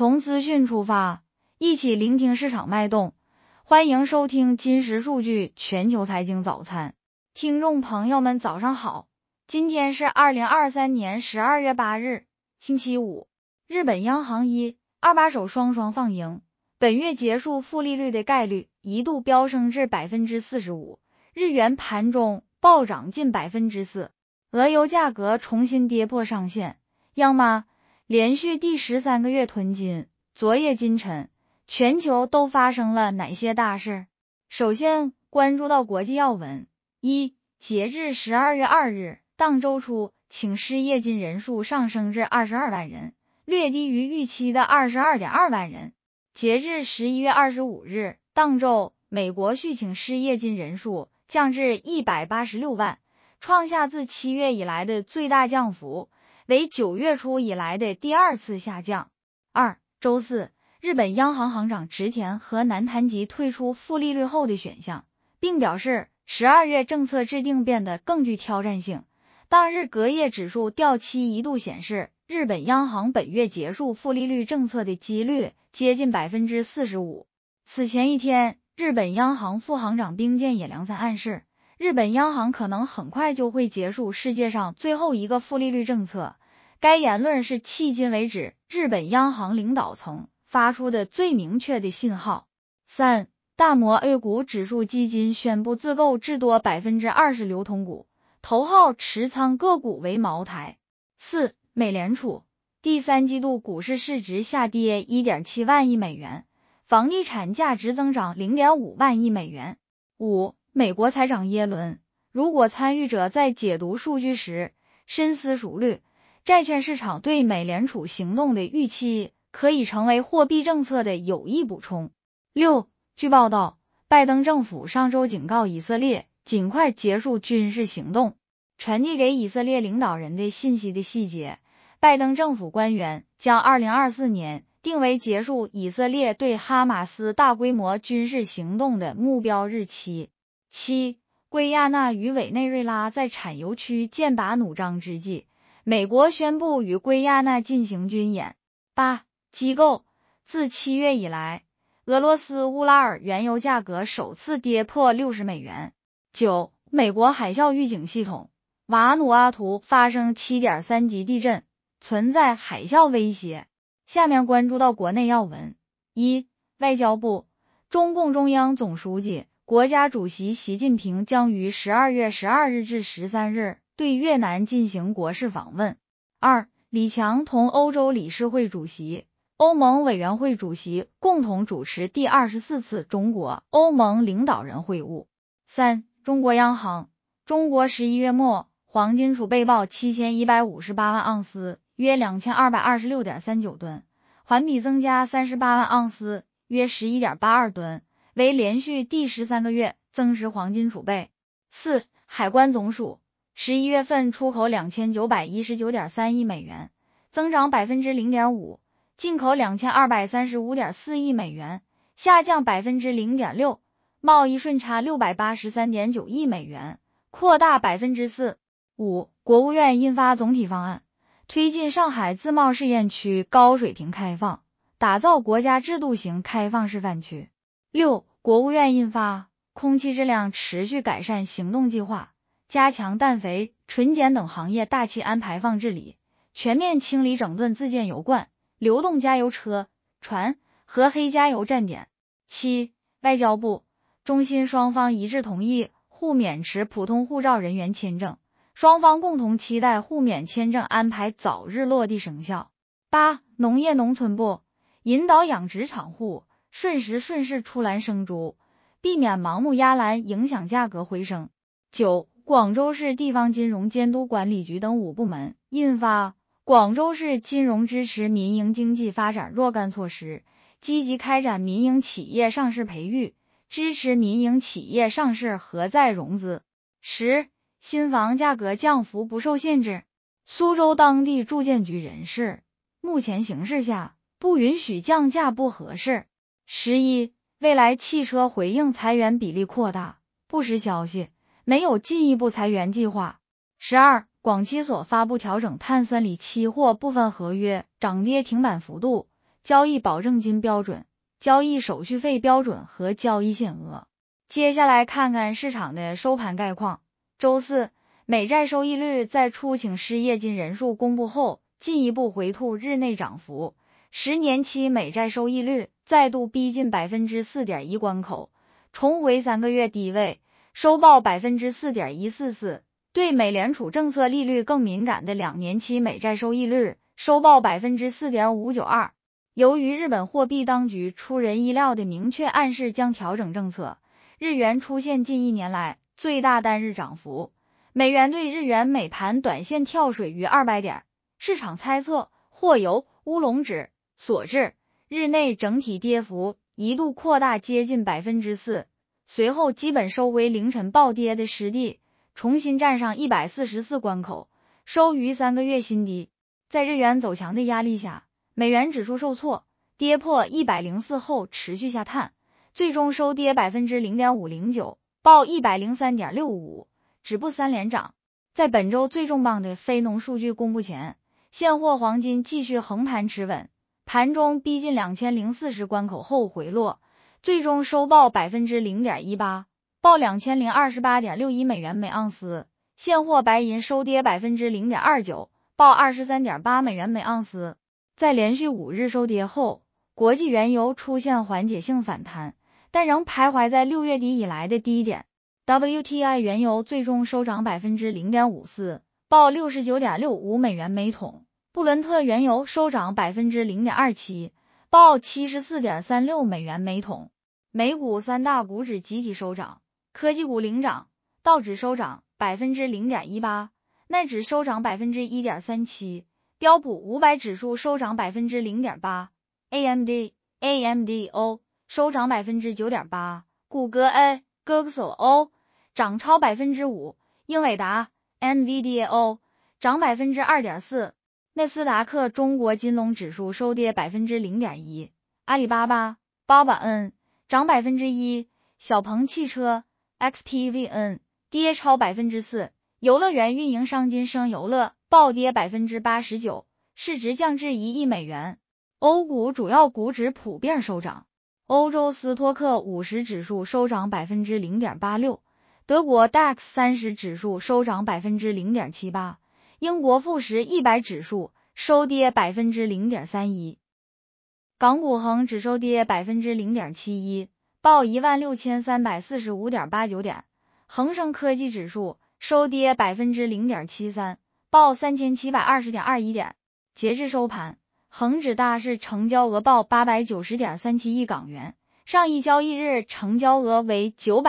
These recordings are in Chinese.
从资讯出发，一起聆听市场脉动。欢迎收听金石数据全球财经早餐。听众朋友们早上好，今天是2023年12月8日，星期五。日本央行1、2把手双双放鹰，本月结束负利率的概率一度飙升至 45%， 日元盘中暴涨近 4%， 俄油价格重新跌破上限。央妈连续第13个月囤金，昨夜今晨，全球都发生了哪些大事？首先关注到国际要闻。1、截至12月2日，当周初请失业金人数上升至22万人，略低于预期的 22.2 万人。截至11月25日，当周美国续请失业金人数降至186万，创下自7月以来的最大降幅，为9月初以来的第二次下降。2、周四，日本央行行长植田和南谈及退出负利率后的选项，并表示12月政策制定变得更具挑战性。当日隔夜指数掉期一度显示，日本央行本月结束负利率政策的几率接近 45%。 此前一天，日本央行副行长冰见野良三暗示，日本央行可能很快就会结束世界上最后一个负利率政策。该言论是迄今为止日本央行领导层发出的最明确的信号。3、大摩 A 股指数基金宣布自购至多 20% 流通股，头号持仓个股为茅台。4、美联储第三季度股市市值下跌 1.7 万亿美元，房地产价值增长 0.5 万亿美元。5、美国财长耶伦，如果参与者在解读数据时深思熟虑，债券市场对美联储行动的预期可以成为货币政策的有益补充。6、据报道，拜登政府上周警告以色列尽快结束军事行动。传递给以色列领导人的信息的细节，拜登政府官员将2024年定为结束以色列对哈马斯大规模军事行动的目标日期。7、圭亚那与委内瑞拉在产油区剑拔弩张之际，美国宣布与圭亚那进行军演。8、机构，自7月以来，俄罗斯乌拉尔原油价格首次跌破60美元。9、美国海啸预警系统，瓦努阿图发生 7.3 级地震，存在海啸威胁。下面关注到国内要闻。1、外交部，中共中央总书记、国家主席习近平将于12月12日至13日对越南进行国事访问。2、李强同欧洲理事会主席、欧盟委员会主席共同主持第24次中国欧盟领导人会晤。3、中国央行，中国11月末黄金储备报7158万盎司，约 2226.39 吨，环比增加38万盎司，约 11.82 吨，为连续第13个月增持黄金储备。4、海关总署11月份出口 2919.3 亿美元，增长 0.5%， 进口 2235.4 亿美元，下降 0.6%， 贸易顺差 683.9 亿美元，扩大 4%。5、国务院印发总体方案，推进上海自贸试验区高水平开放，打造国家制度型开放示范区。6、国务院印发空气质量持续改善行动计划，加强氮肥、纯碱等行业大气安排放治理，全面清理整顿自建油罐、流动加油车、船和黑加油站点。7、外交部，中新双方一致同意互免持普通护照人员签证，双方共同期待互免签证安排早日落地生效。8、农业农村部，引导养殖场户顺势出栏生猪，避免盲目压栏影响价格回升。9、广州市地方金融监督管理局等5部门印发《广州市金融支持民营经济发展若干措施》，积极开展民营企业上市培育，支持民营企业上市和再融资。10、新房价格降幅不受限制。苏州当地住建局人士，目前形势下不允许降价不合适。11、蔚来汽车回应裁员比例扩大，不实消息，没有进一步裁员计划。12、广期所发布调整碳酸锂期货部分合约涨跌停板幅度， 交易保证金标准、交易手续费标准和交易限额。接下来看看市场的收盘概况。周四，美债收益率在初请失业金人数公布后，进一步回吐日内涨幅。10年期美债收益率再度逼近 4.1% 关口，重回3个月低位，收报 4.144%。对美联储政策利率更敏感的2年期美债收益率收报 4.592%。由于日本货币当局出人意料的明确暗示将调整政策，日元出现近1年来最大单日涨幅，美元对日元每盘短线跳水逾200点，市场猜测或由乌龙指所致，日内整体跌幅一度扩大接近 4%， 随后基本收回凌晨暴跌的失地，重新站上144关口，收于3个月新低。在日元走强的压力下，美元指数受挫，跌破104后持续下探，最终收跌 0.509%， 报 103.65， 止步3连涨。在本周最重磅的非农数据公布前，现货黄金继续横盘持稳，盘中逼近2040关口后回落，最终收报 0.18%， 报 2028.61 美元每盎司。现货白银收跌 0.29%， 报 23.8 美元每盎司。在连续5日收跌后，国际原油出现缓解性反弹，但仍徘徊在6月底以来的低点。WTI 原油最终收涨 0.54%， 报 69.65 美元每桶。布伦特原油收涨 0.27%， 报 74.36 美元每桶。美股三大股指集体收涨，科技股领涨，道指收涨 0.18%， 奈指收涨 1.37%， 标普500指数收涨 0.8%， AMD、AMDO 收涨 9.8%， 谷歌 A、Google 涨超 5%， 英伟达、NVIDIA 涨 2.4%， 纳斯达克中国金龙指数收跌 0.1%， 阿里巴巴、BABA 涨 1%， 小鹏汽车、XPVN 跌超 4%， 游乐园运营商金生游乐暴跌 89%， 市值降至1亿美元。欧股主要股指普遍收涨，欧洲斯托克50指数收涨 0.86%， 德国 DAX 30指数收涨 0.78%， 英国富时100指数收跌 0.31%。港股恒指收跌 0.71%， 报 16,345.89 点，恒生科技指数收跌 0.73%， 报 3,720.21 点。截至收盘，恒指大市成交额报 890.37 亿港元，上一交易日成交额为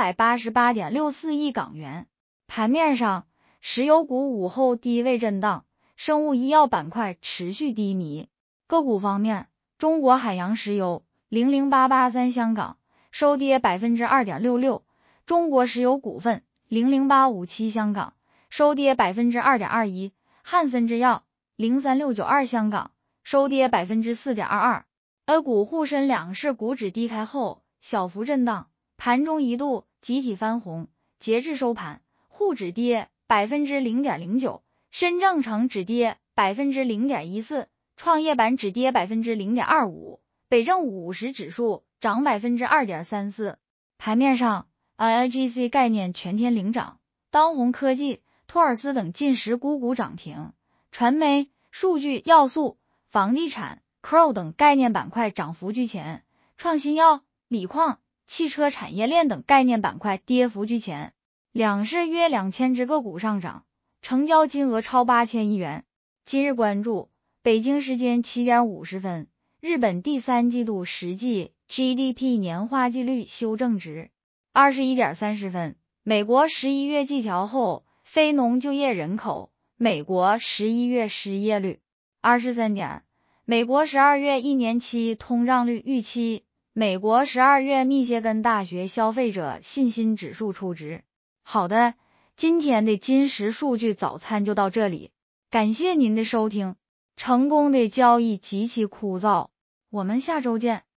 988.64 亿港元。盘面上，石油股午后低位震荡，生物医药板块持续低迷。个股方面，中国海洋石油00883香港收跌 2.66%， 中国石油股份00857香港收跌 2.21%， 汉森制药03692香港收跌 4.22%。 A 股沪深两市股指低开后小幅震荡，盘中一度集体翻红，截至收盘，沪指跌 0.09%， 深证成指跌 0.14%， 创业板指跌 0.25%， 北证50指数涨 2.34%。 盘面上 IIGC 概念全天领涨，当红科技、托尔斯等近10股涨停，传媒、数据、要素、房地产、Crow 等概念板块涨幅居前，创新药、锂矿、汽车产业链等概念板块跌幅居前。两市约2000只个股上涨，成交金额超8000亿元。今日关注，北京时间7点50分，日本第3季度实际 GDP 年化季率修正值。21点30分，美国11月季调后非农就业人口，美国11月失业率。23点，美国12月1年期通胀率预期，美国12月密歇根大学消费者信心指数初值。好的，今天的金石数据早餐就到这里，感谢您的收听。成功的交易极其枯燥，我们下周见。